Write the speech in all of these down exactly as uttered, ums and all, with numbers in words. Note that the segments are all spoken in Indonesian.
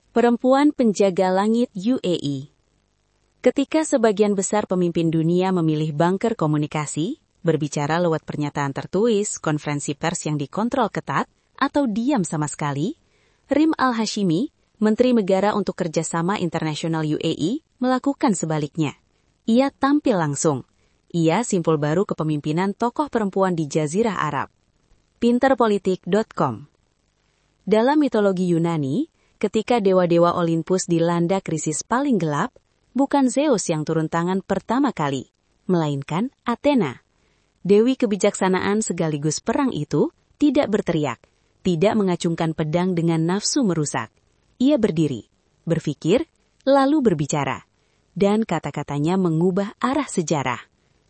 Perempuan penjaga langit U A E. Ketika sebagian besar pemimpin dunia memilih bunker komunikasi, berbicara lewat pernyataan tertulis, konferensi pers yang dikontrol ketat, atau diam sama sekali, Rim Al-Hashimi, Menteri Negara untuk Kerjasama Internasional U A E, melakukan sebaliknya. Ia tampil langsung. Ia simpul baru kepemimpinan tokoh perempuan di Jazirah Arab. pinterpolitik dot com. Dalam mitologi Yunani, ketika dewa-dewa Olympus dilanda krisis paling gelap, bukan Zeus yang turun tangan pertama kali, melainkan Athena. Dewi kebijaksanaan sekaligus perang itu tidak berteriak, tidak mengacungkan pedang dengan nafsu merusak. Ia berdiri, berpikir, lalu berbicara. Dan kata-katanya mengubah arah sejarah.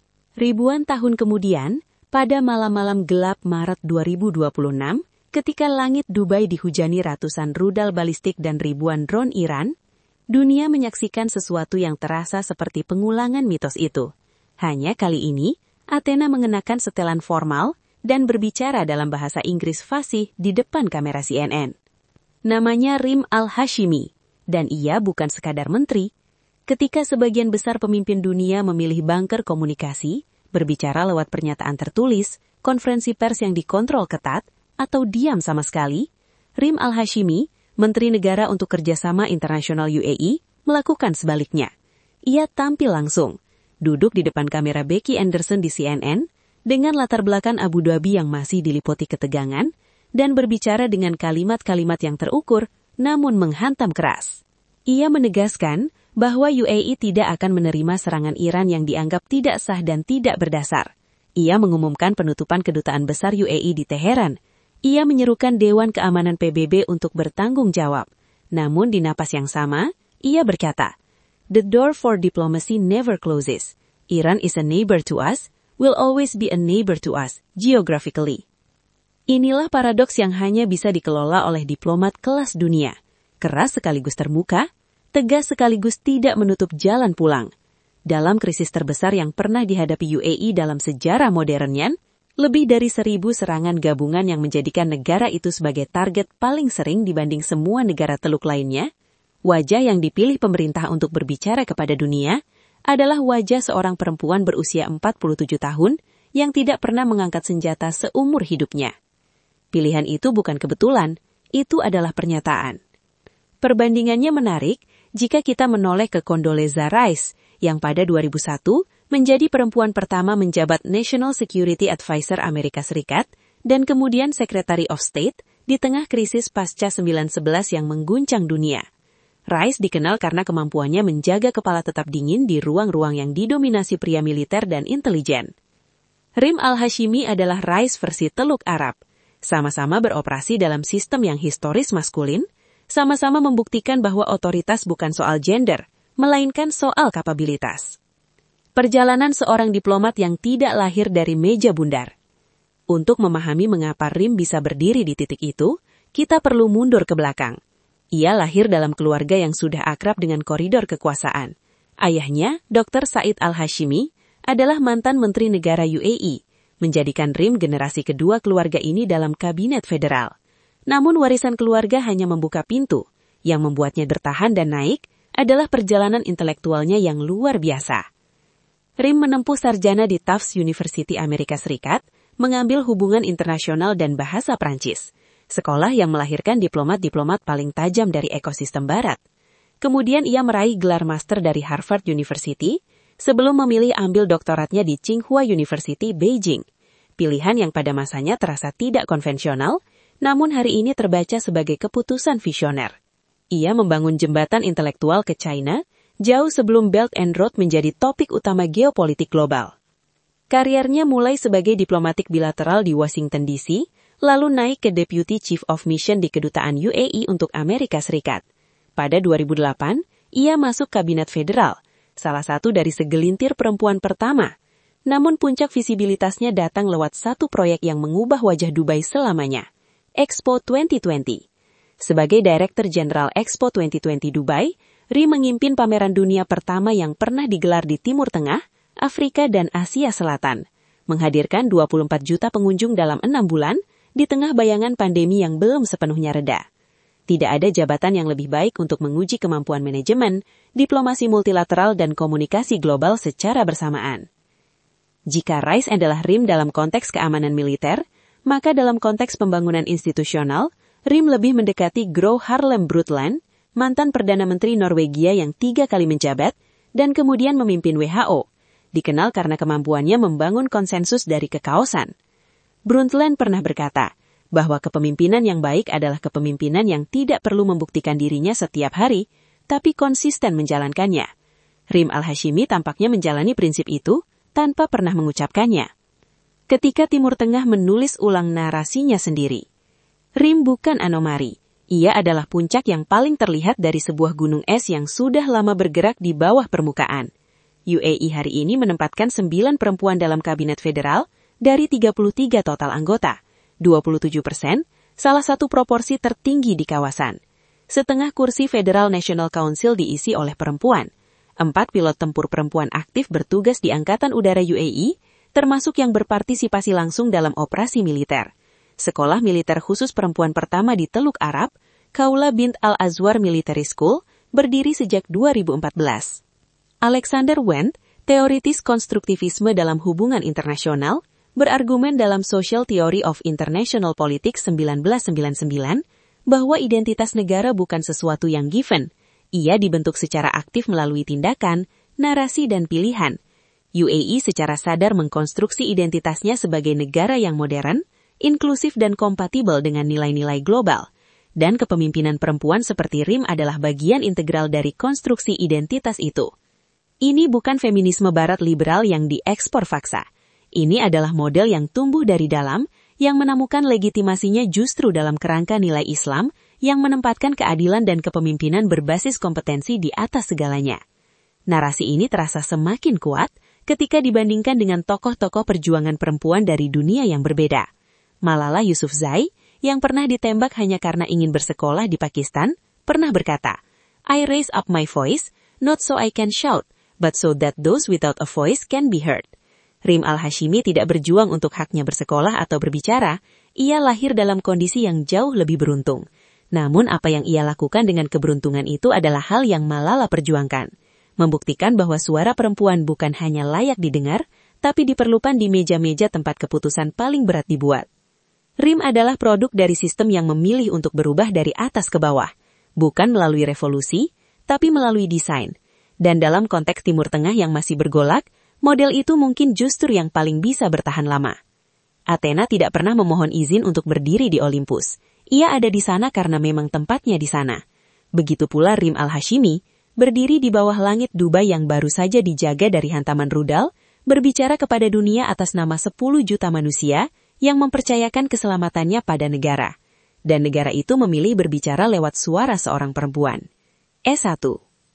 Ribuan tahun kemudian, pada malam-malam gelap Maret dua ribu dua puluh enam, ketika langit Dubai dihujani ratusan rudal balistik dan ribuan drone Iran, dunia menyaksikan sesuatu yang terasa seperti pengulangan mitos itu. Hanya kali ini, Athena mengenakan setelan formal dan berbicara dalam bahasa Inggris fasih di depan kamera C N N. Namanya Rim Al-Hashimi, dan ia bukan sekadar menteri. Ketika sebagian besar pemimpin dunia memilih bunker komunikasi, berbicara lewat pernyataan tertulis, konferensi pers yang dikontrol ketat, atau diam sama sekali, Rim Al-Hashimi, Menteri Negara untuk Kerjasama Internasional U A E, melakukan sebaliknya. Ia tampil langsung, duduk di depan kamera Becky Anderson di C N N, dengan latar belakang Abu Dhabi yang masih diliputi ketegangan, dan berbicara dengan kalimat-kalimat yang terukur, namun menghantam keras. Ia menegaskan bahwa U A E tidak akan menerima serangan Iran yang dianggap tidak sah dan tidak berdasar. Ia mengumumkan penutupan kedutaan besar U A E di Teheran. Ia menyerukan Dewan Keamanan P B B untuk bertanggung jawab. Namun di napas yang sama, ia berkata, "The door for diplomacy never closes. Iran is a neighbor to us, will always be a neighbor to us, geographically." Inilah paradoks yang hanya bisa dikelola oleh diplomat kelas dunia. Keras sekaligus terbuka, tegas sekaligus tidak menutup jalan pulang. Dalam krisis terbesar yang pernah dihadapi U A E dalam sejarah modernnya, lebih dari seribu serangan gabungan yang menjadikan negara itu sebagai target paling sering dibanding semua negara teluk lainnya, wajah yang dipilih pemerintah untuk berbicara kepada dunia adalah wajah seorang perempuan berusia empat puluh tujuh tahun yang tidak pernah mengangkat senjata seumur hidupnya. Pilihan itu bukan kebetulan, itu adalah pernyataan. Perbandingannya menarik jika kita menoleh ke Condoleezza Rice yang pada dua ribu satu menjadi perempuan pertama menjabat National Security Advisor Amerika Serikat dan kemudian Secretary of State di tengah krisis pasca sembilan sebelas yang mengguncang dunia. Rice dikenal karena kemampuannya menjaga kepala tetap dingin di ruang-ruang yang didominasi pria militer dan intelijen. Rim Al-Hashimi adalah Rice versi Teluk Arab. Sama-sama beroperasi dalam sistem yang historis maskulin, sama-sama membuktikan bahwa otoritas bukan soal gender, melainkan soal kapabilitas. Perjalanan seorang diplomat yang tidak lahir dari meja bundar. Untuk memahami mengapa Rim bisa berdiri di titik itu, kita perlu mundur ke belakang. Ia lahir dalam keluarga yang sudah akrab dengan koridor kekuasaan. Ayahnya, Doktor Said Al-Hashimi, adalah mantan Menteri Negara U A E, menjadikan Rim generasi kedua keluarga ini dalam kabinet federal. Namun warisan keluarga hanya membuka pintu. Yang membuatnya bertahan dan naik adalah perjalanan intelektualnya yang luar biasa. Rim menempuh sarjana di Tufts University Amerika Serikat, mengambil hubungan internasional dan bahasa Prancis, sekolah yang melahirkan diplomat-diplomat paling tajam dari ekosistem barat. Kemudian ia meraih gelar master dari Harvard University, sebelum memilih ambil doktoratnya di Tsinghua University, Beijing. Pilihan yang pada masanya terasa tidak konvensional, namun hari ini terbaca sebagai keputusan visioner. Ia membangun jembatan intelektual ke China, jauh sebelum Belt and Road menjadi topik utama geopolitik global. Kariernya mulai sebagai diplomatik bilateral di Washington D C, lalu naik ke Deputy Chief of Mission di Kedutaan U A E untuk Amerika Serikat. Pada dua ribu delapan, ia masuk kabinet federal, salah satu dari segelintir perempuan pertama. Namun puncak visibilitasnya datang lewat satu proyek yang mengubah wajah Dubai selamanya, Expo dua ribu dua puluh. Sebagai Director General Expo dua ribu dua puluh Dubai, Rim memimpin pameran dunia pertama yang pernah digelar di Timur Tengah, Afrika dan Asia Selatan, menghadirkan dua puluh empat juta pengunjung dalam enam bulan, di tengah bayangan pandemi yang belum sepenuhnya reda. Tidak ada jabatan yang lebih baik untuk menguji kemampuan manajemen, diplomasi multilateral dan komunikasi global secara bersamaan. Jika RISE adalah R I M dalam konteks keamanan militer, maka dalam konteks pembangunan institusional, R I M lebih mendekati Gro Harlem Brundtland, mantan Perdana Menteri Norwegia yang tiga kali menjabat, dan kemudian memimpin W H O, dikenal karena kemampuannya membangun konsensus dari kekaosan. Brundtland pernah berkata, bahwa kepemimpinan yang baik adalah kepemimpinan yang tidak perlu membuktikan dirinya setiap hari, tapi konsisten menjalankannya. Rim Al-Hashimi tampaknya menjalani prinsip itu, tanpa pernah mengucapkannya. Ketika Timur Tengah menulis ulang narasinya sendiri, Rim bukan anomali, ia adalah puncak yang paling terlihat dari sebuah gunung es yang sudah lama bergerak di bawah permukaan. U A E hari ini menempatkan sembilan perempuan dalam kabinet federal dari tiga puluh tiga total anggota. dua puluh tujuh persen, salah satu proporsi tertinggi di kawasan. Setengah kursi Federal National Council diisi oleh perempuan. Empat pilot tempur perempuan aktif bertugas di Angkatan Udara U A E, termasuk yang berpartisipasi langsung dalam operasi militer. Sekolah militer khusus perempuan pertama di Teluk Arab, Khawla bint Al-Azwar Military School, berdiri sejak dua ribu empat belas. Alexander Wendt, teoritis konstruktivisme dalam hubungan internasional, berargumen dalam Social Theory of International Politics seribu sembilan ratus sembilan puluh sembilan bahwa identitas negara bukan sesuatu yang given. Ia dibentuk secara aktif melalui tindakan, narasi dan pilihan. U A E secara sadar mengkonstruksi identitasnya sebagai negara yang modern, inklusif dan kompatibel dengan nilai-nilai global. Dan kepemimpinan perempuan seperti Rim adalah bagian integral dari konstruksi identitas itu. Ini bukan feminisme barat liberal yang diekspor faksa. Ini adalah model yang tumbuh dari dalam, yang menemukan legitimasinya justru dalam kerangka nilai Islam, yang menempatkan keadilan dan kepemimpinan berbasis kompetensi di atas segalanya. Narasi ini terasa semakin kuat ketika dibandingkan dengan tokoh-tokoh perjuangan perempuan dari dunia yang berbeda. Malala Yousafzai, yang pernah ditembak hanya karena ingin bersekolah di Pakistan, pernah berkata, I raise up my voice, not so I can shout, but so that those without a voice can be heard. Rim Al-Hashimi tidak berjuang untuk haknya bersekolah atau berbicara, ia lahir dalam kondisi yang jauh lebih beruntung. Namun apa yang ia lakukan dengan keberuntungan itu adalah hal yang Malala perjuangkan. Membuktikan bahwa suara perempuan bukan hanya layak didengar, tapi diperlukan di meja-meja tempat keputusan paling berat dibuat. Rim adalah produk dari sistem yang memilih untuk berubah dari atas ke bawah, bukan melalui revolusi, tapi melalui desain. Dan dalam konteks Timur Tengah yang masih bergolak, model itu mungkin justru yang paling bisa bertahan lama. Athena tidak pernah memohon izin untuk berdiri di Olympus. Ia ada di sana karena memang tempatnya di sana. Begitu pula Rim Al-Hashimi, berdiri di bawah langit Dubai yang baru saja dijaga dari hantaman rudal, berbicara kepada dunia atas nama sepuluh juta manusia yang mempercayakan keselamatannya pada negara. Dan negara itu memilih berbicara lewat suara seorang perempuan. S satu